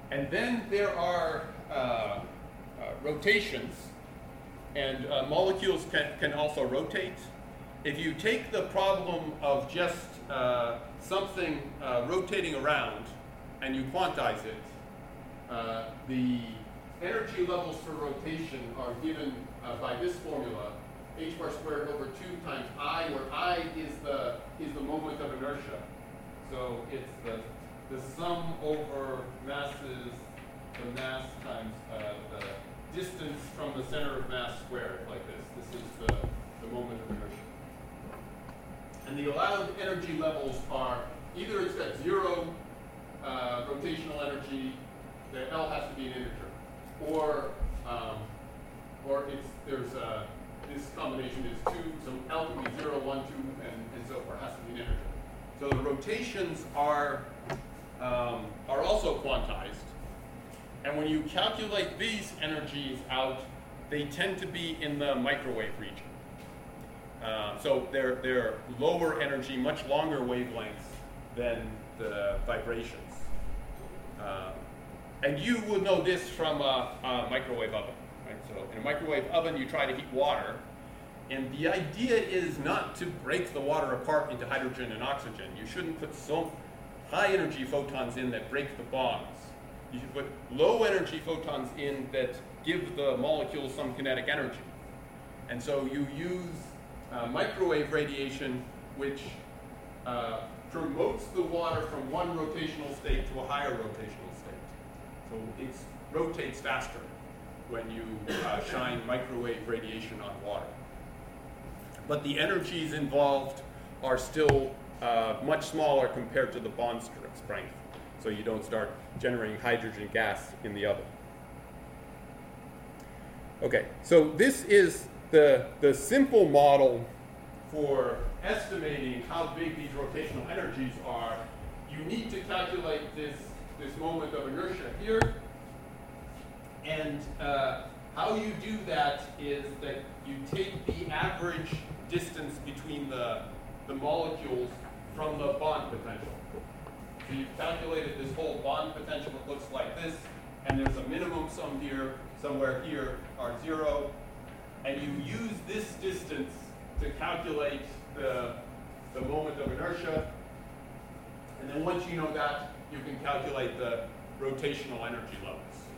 And then there are rotations, and molecules can also rotate. If you take the problem of just something rotating around and you quantize it, the energy levels for rotation are given by this formula, h bar squared over 2 times I, where I is the moment of inertia. So it's the sum over masses, the mass times the distance from the center of mass squared, like this. This is the moment of inertia. And the allowed energy levels are either it's got 0 rotational energy, the L has to be an integer, or there's this combination is 2, so L can be 0, 1, 2, and so forth. It has to be an integer. So the rotations are also quantized, and when you calculate these energies out, they tend to be in the microwave region. So they're lower energy, much longer wavelengths than the vibrations. And you would know this from a microwave oven. Right? So in a microwave oven, you try to heat water, and the idea is not to break the water apart into hydrogen and oxygen. You shouldn't put so high energy photons in that break the bonds. You should put low energy photons in that give the molecules some kinetic energy. And so you use microwave radiation, which promotes the water from one rotational state to a higher rotational state. So it rotates faster when you shine microwave radiation on water. But the energies involved are still much smaller compared to the bond strength. So you don't start generating hydrogen gas in the oven. Okay, so this is the simple model for estimating how big these rotational energies are. You need to calculate this moment of inertia here. And how you do that is that you take the average distance between the molecules from the bond potential. So you've calculated this whole bond potential. It looks like this, and there's a minimum sum here, somewhere here are 0, and you use this distance to calculate the moment of inertia, and then once you know that, you can calculate the rotational energy levels.